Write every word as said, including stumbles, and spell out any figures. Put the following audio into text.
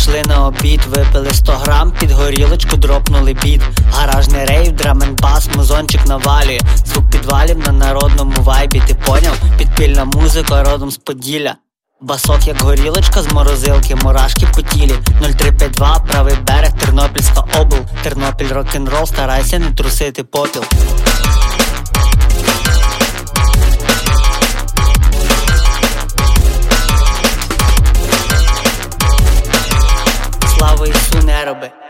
Прийшли на обід, випили сто грам, під горілочку дропнули біт. Гаражний рейв, драм-н-бас, музончик навалює. Звук підвалів на народному вайбі, ти поняв? Підпільна музика родом з Поділля. Басок як горілочка з морозилки, мурашки по тілі. нуль три п'ять два, правий берег, Тернопільська обл. Тернопіль рок-н-рол, старайся не трусити попіл. Слава Ісу не роби.